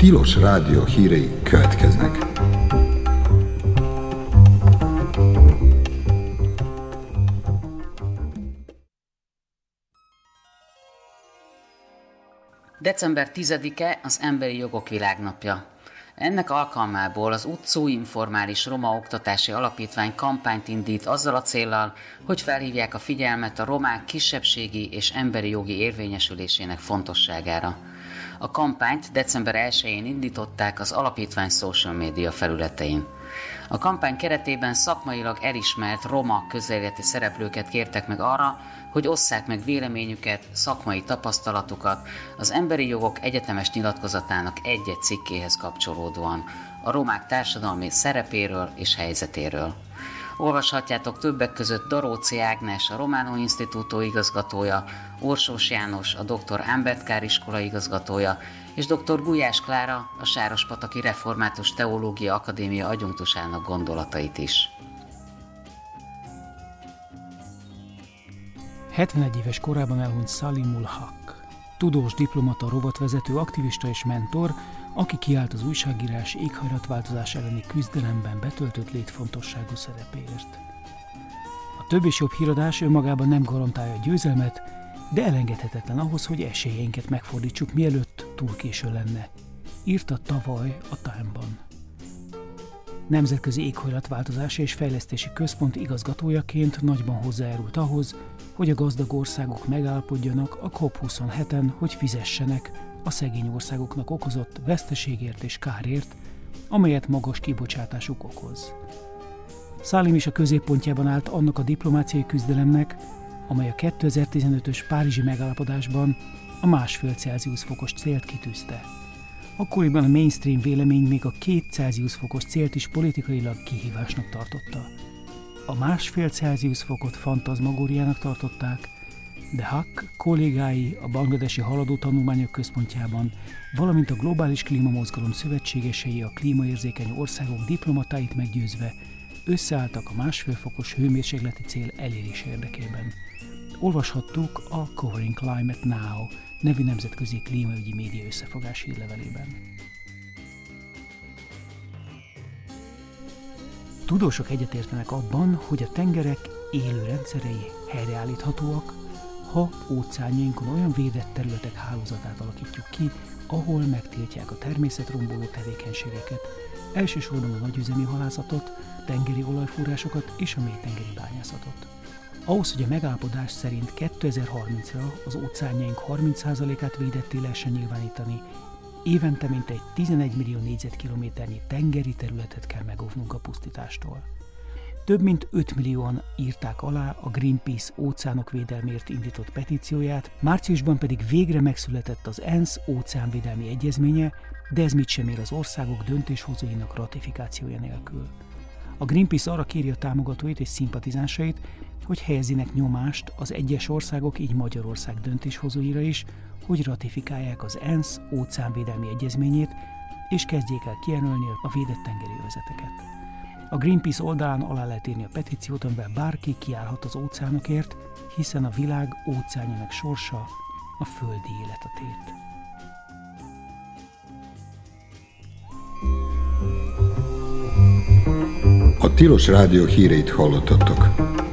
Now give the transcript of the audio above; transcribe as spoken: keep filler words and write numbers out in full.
Tilos Rádió hírei következnek. december tizedike az Emberi Jogok Világnapja. Ennek alkalmából az Utcó Informális Roma Oktatási Alapítvány kampányt indít azzal a céllal, hogy felhívják a figyelmet a romák kisebbségi és emberi jogi érvényesülésének fontosságára. A kampányt december elsején indították az alapítvány social média felületein. A kampány keretében szakmailag elismert roma közéleti szereplőket kértek meg arra, hogy osszák meg véleményüket, szakmai tapasztalatukat az Emberi Jogok Egyetemes Nyilatkozatának egy-egy cikkéhez kapcsolódóan, a romák társadalmi szerepéről és helyzetéről. Olvashatjátok többek között Daróci Ágnes, a Romano Instituto igazgatója, Orsós János, a doktor Ámbetkár iskola igazgatója, és doktor Gulyás Klára, a Sárospataki Református Teológia Akadémia adjunktusának gondolatait is. hetvenegy éves korában elhunyt Salim ul Haq, tudós, diplomata, rovatvezető, aktivista és mentor, aki kiállt az újságírás éghajlatváltozás elleni küzdelemben betöltött létfontosságú szerepéért. A több és jobb híradás önmagában nem garantálja a győzelmet, de elengedhetetlen ahhoz, hogy esélyeinket megfordítsuk, mielőtt túl késő lenne, írta tavaly a Time-ban. Nemzetközi Éghajlatváltozási és Fejlesztési Központ igazgatójaként nagyban hozzájárult ahhoz, hogy a gazdag országok megállapodjanak a cop huszonhéten, hogy fizessenek a szegény országoknak okozott veszteségért és kárért, amelyet magas kibocsátásuk okoz. Salim is a középpontjában állt annak a diplomáciai küzdelemnek, amely a kétezer-tizenötös párizsi megállapodásban a másfél Celsius fokos célt kitűzte. Akkoriban a mainstream vélemény még a két Celsius fokos célt is politikailag kihívásnak tartotta. A másfél Celsius fokot fantazmagóriának tartották, de Haq kollégái a Bangladesi Haladó Tanulmányok Központjában, valamint a Globális Klímamozgalom szövetségesei a klímaérzékeny országok diplomatáit meggyőzve összeálltak a másfél fokos hőmérsékleti cél elérése érdekében. Olvashattuk a Covering Climate Now nevű nemzetközi klímaügyi média összefogás hírlevelében. Tudósok egyetértenek abban, hogy a tengerek élő rendszerei helyreállíthatóak, ha óceánjainkon olyan védett területek hálózatát alakítjuk ki, ahol megtiltják a természetromboló tevékenységeket, elsősorban a nagyüzemi halászatot, tengeri olajfúrásokat és a mélytengeri bányászatot. Ahhoz, hogy a megállapodás szerint kétezer-harmincra az óceánjaink harminc százalékát védetté lehessen nyilvánítani, évente mintegy tizenegy millió négyzetkilométernyi tengeri területet kell megóvnunk a pusztítástól. Több mint öt millióan írták alá a Greenpeace óceánok védelmért indított petícióját, márciusban pedig végre megszületett az ENSZ óceánvédelmi egyezménye, de ez mit sem ér az országok döntéshozóinak ratifikációja nélkül. A Greenpeace arra kéri a támogatóit és szimpatizánsait, hogy helyezzenek nyomást az egyes országok, így Magyarország döntéshozóira is, hogy ratifikálják az ENSZ óceánvédelmi egyezményét, és kezdjék el kijelölni a védett tengeri övezeteket. A Greenpeace oldalán alá lehet írni a petíciót, amivel bárki kiállhat az óceánokért, hiszen a világ óceánjának sorsa a földi élet a tét. A Tilos Rádió híreit hallottatok.